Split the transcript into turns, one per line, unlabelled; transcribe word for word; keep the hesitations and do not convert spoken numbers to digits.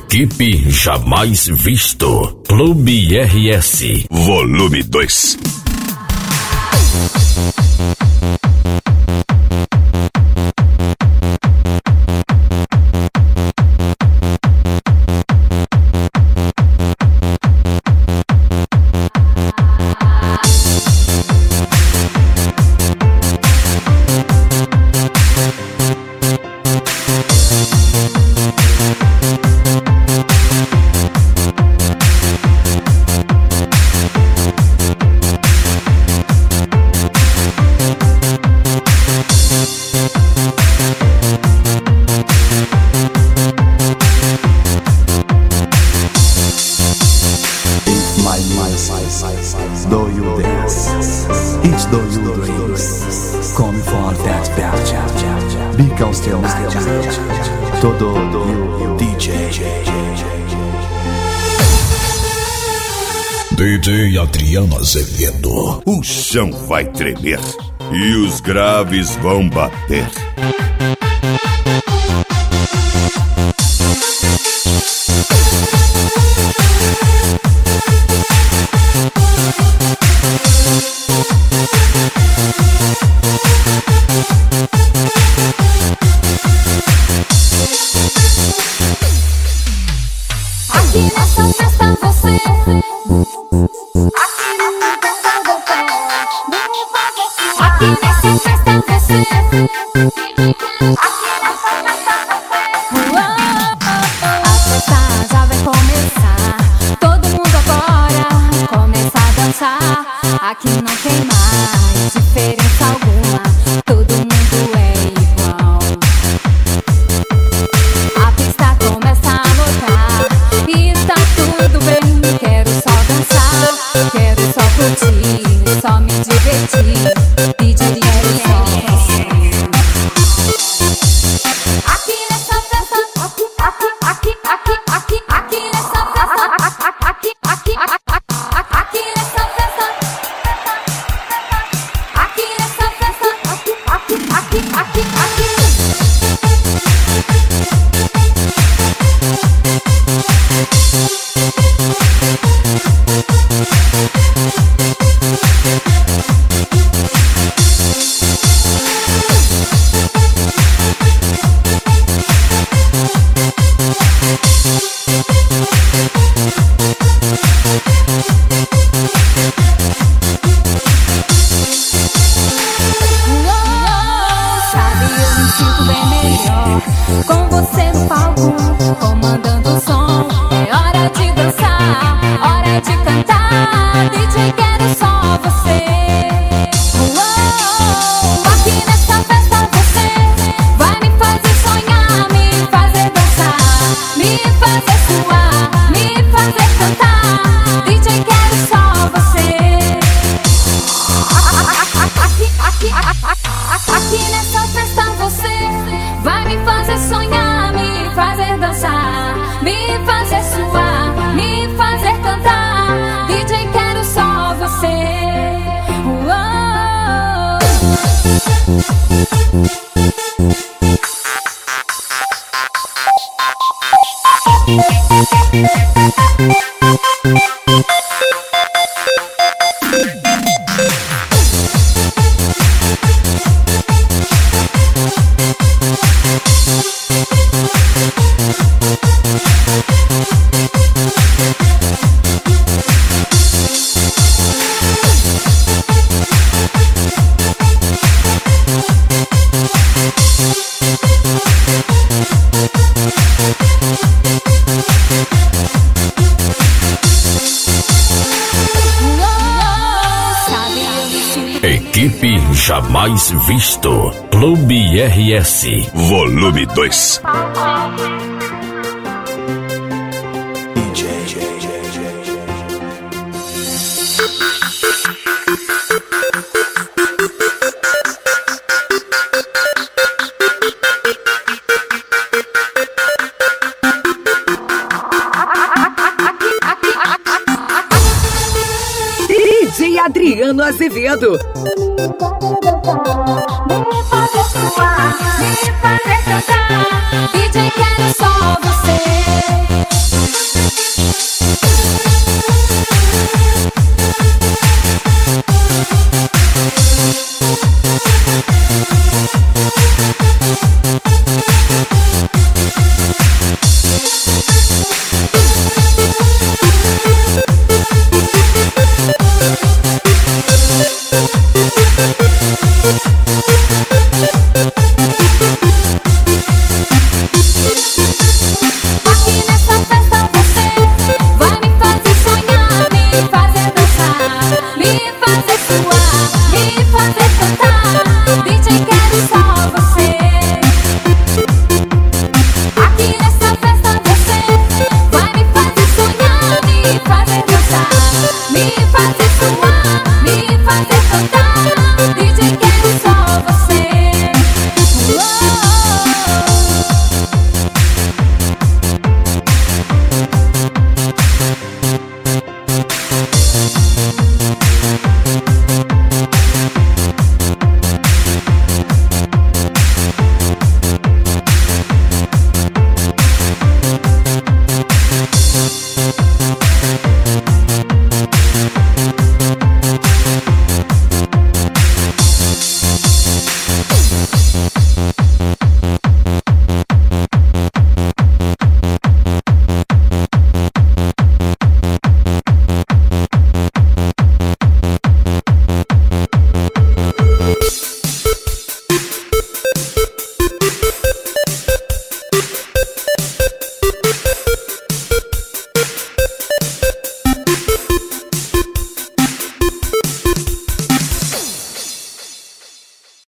Equipe Jamais Visto. Clube R S. Volume dois.
Do you dance? It's do you drinks? Come for that bad because tonight todo you D J.
D J Adriano Azevedo.
O chão vai tremer e os graves vão bater.
Aqui nessa festa você, aqui nessa festa do pé, aqui nessa festa você, aqui nessa festa do pé. A festa já vai começar, todo mundo agora começa a dançar. Aqui não tem mais diferença alguma, todo mundo é igual. A pista começa a lotar e tá tudo bem. Quero só dançar, quero só curtir, só me divertir. Pedir quero só você. Aqui nessa festa, aqui, aqui, aqui, aqui, aqui, aqui nessa festa, aqui, aqui, aqui nessa festa, aqui nessa festa, aqui, aqui, aqui, aqui, aqui. Sabe, eu me sinto bem melhor com você no palco, comandando o som. É hora de dançar, hora de cantar. D J, quero só você. Uou, aqui nessa festa você vai me fazer sonhar, me fazer dançar, me fazer suar, me fazer cantar. D J, quero só você. Aqui, aqui, aqui nessa festa você vai me fazer sonhar, me fazer dançar, me fazer suar, me fazer cantar. D J, quero só você. Uou.
Equipe Jamais Visto. Clube R S. Volume dois.
D J Adriano Azevedo.
Me fazer suar, me fazer cantar. D J, quero só você. cantar.